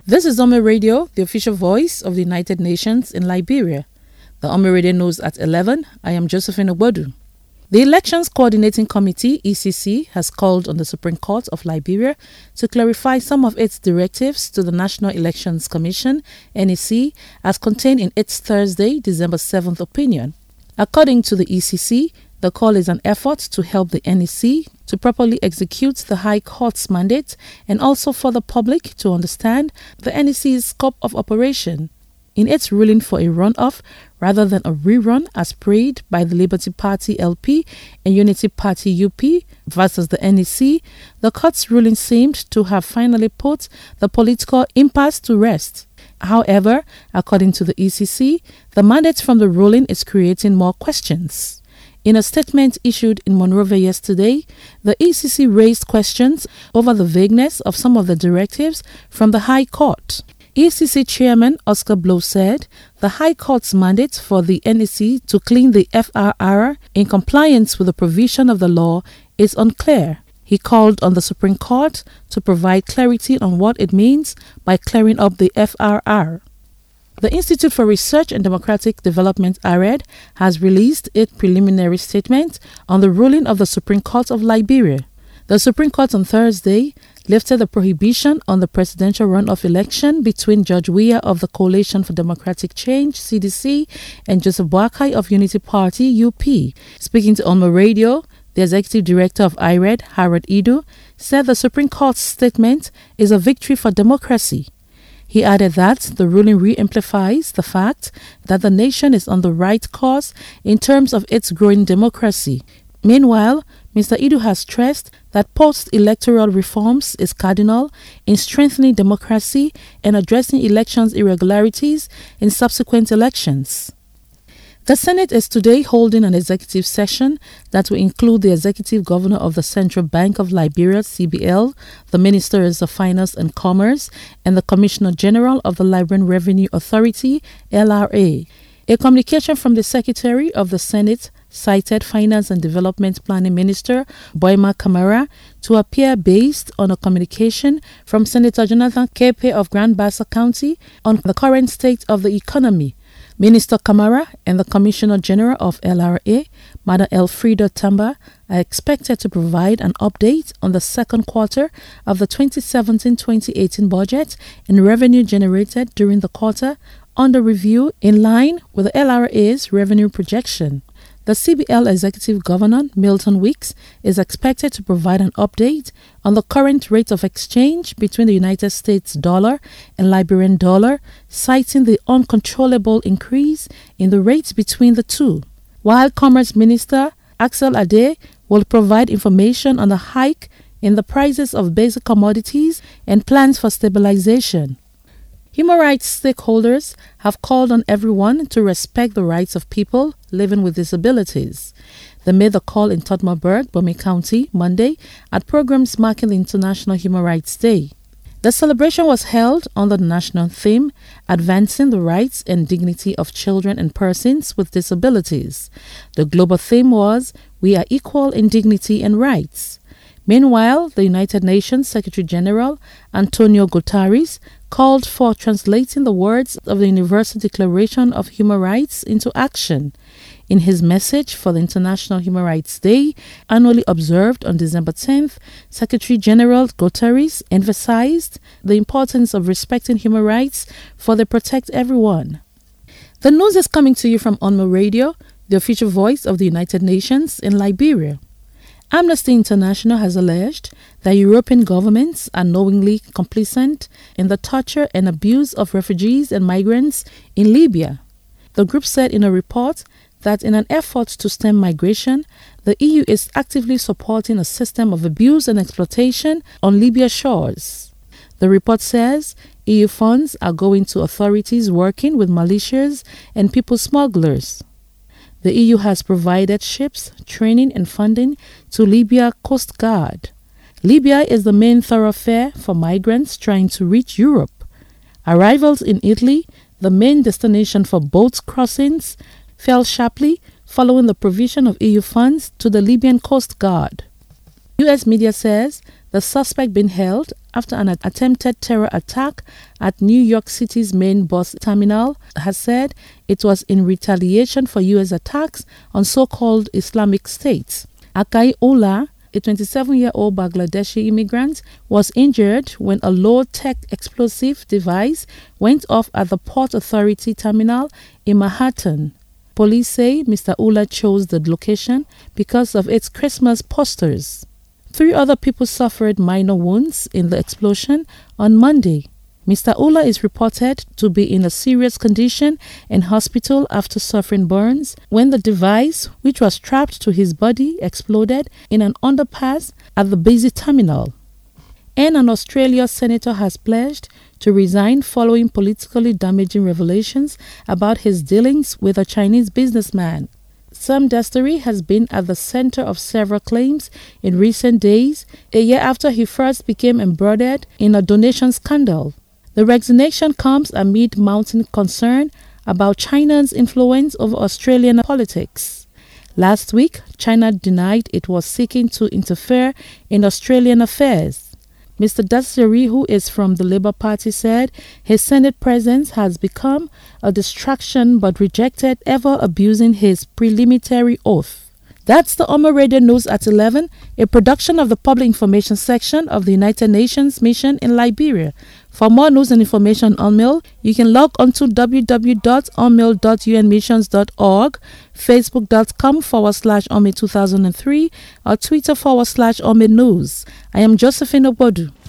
This is Ome Radio, the official voice of the United Nations in Liberia. The Ome Radio News at 11. I am Josephine Ogbodu. The Elections Coordinating Committee, ECC, has called on the Supreme Court of Liberia to clarify some of its directives to the National Elections Commission, NEC, as contained in its Thursday, December 7th opinion. According to the ECC, the call is an effort to help the NEC to properly execute the High Court's mandate and also for the public to understand the NEC's scope of operation. In its ruling for a runoff rather than a rerun as prayed by the Liberty Party LP and Unity Party UP versus the NEC, the court's ruling seemed to have finally put the political impasse to rest. However, according to the ECC, the mandate from the ruling is creating more questions. In a statement issued in Monrovia yesterday, the ECC raised questions over the vagueness of some of the directives from the High Court. ECC Chairman Oscar Blow said the High Court's mandate for the NEC to clean the FRR in compliance with the provision of the law is unclear. He called on the Supreme Court to provide clarity on what it means by clearing up the FRR. The Institute for Research and Democratic Development, ARED, has released its preliminary statement on the ruling of the Supreme Court of Liberia. The Supreme Court on Thursday lifted the prohibition on the presidential runoff election between George Weah of the Coalition for Democratic Change, CDC, and Joseph Boakai of Unity Party, UP. Speaking to Ome Radio, the executive director of ARED, Harold Idu, said the Supreme Court's statement is a victory for democracy. He added that the ruling re-amplifies the fact that the nation is on the right course in terms of its growing democracy. Meanwhile, Mr. Idu has stressed that post-electoral reforms is cardinal in strengthening democracy and addressing elections irregularities in subsequent elections. The Senate is today holding an executive session that will include the Executive Governor of the Central Bank of Liberia, CBL, the Ministers of Finance and Commerce, and the Commissioner General of the Liberian Revenue Authority, LRA. A communication from the Secretary of the Senate cited Finance and Development Planning Minister Boima Kamara to appear based on a communication from Senator Jonathan Kepe of Grand Bassa County on the current state of the economy. Minister Kamara and the Commissioner General of LRA, Madam Elfrida Tamba, are expected to provide an update on the second quarter of the 2017-2018 budget and revenue generated during the quarter under review in line with the LRA's revenue projection. The CBL Executive Governor, Milton Weeks, is expected to provide an update on the current rate of exchange between the United States dollar and Liberian dollar, citing the uncontrollable increase in the rates between the two. While Commerce Minister Axel Ade will provide information on the hike in the prices of basic commodities and plans for stabilization. Human rights stakeholders have called on everyone to respect the rights of people living with disabilities. They made the call in Tottenburg, Bomi County, Monday, at programs marking the International Human Rights Day. The celebration was held under the national theme, Advancing the Rights and Dignity of Children and Persons with Disabilities. The global theme was, We are equal in dignity and rights. Meanwhile, the United Nations Secretary General, Antonio Guterres, called for translating the words of the Universal Declaration of Human Rights into action. In his message for the International Human Rights Day, annually observed on December 10th, Secretary General Guterres emphasized the importance of respecting human rights, for they protect everyone. The news is coming to you from Ome Radio, the official voice of the United Nations in Liberia. Amnesty International has alleged that European governments are knowingly complicit in the torture and abuse of refugees and migrants in Libya. The group said in a report that in an effort to stem migration, the EU is actively supporting a system of abuse and exploitation on Libya's shores. The report says EU funds are going to authorities working with militias and people smugglers. The EU has provided ships, training and funding to Libya Coast Guard. Libya is the main thoroughfare for migrants trying to reach Europe. Arrivals in Italy, the main destination for boat crossings, fell sharply following the provision of EU funds to the Libyan Coast Guard. US media says the suspect being held after an attempted terror attack at New York City's main bus terminal, has said it was in retaliation for U.S. attacks on so-called Islamic State. Akai Ullah, a 27-year-old Bangladeshi immigrant, was injured when a low-tech explosive device went off at the Port Authority terminal in Manhattan. Police say Mr. Ullah chose the location because of its Christmas posters. 3 other people suffered minor wounds in the explosion on Monday. Mr. Ullah is reported to be in a serious condition in hospital after suffering burns when the device, which was strapped to his body, exploded in an underpass at the busy terminal. And an Australian senator has pledged to resign following politically damaging revelations about his dealings with a Chinese businessman. Sam Dasturi has been at the center of several claims in recent days, a year after he first became embroiled in a donation scandal. The resignation comes amid mounting concern about China's influence over Australian politics. Last week, China denied it was seeking to interfere in Australian affairs. Mr. Dasturi, who is from the Labour Party, said his Senate presence has become a distraction but rejected ever abusing his preliminary oath. That's the Omo Radio News at 11, a production of the Public Information Section of the United Nations Mission in Liberia. For more news and information on OMIL, you can log on to www.omil.unmissions.org, facebook.com/OMIL2003, or Twitter /OMIL News. I am Josephine Ogbodu.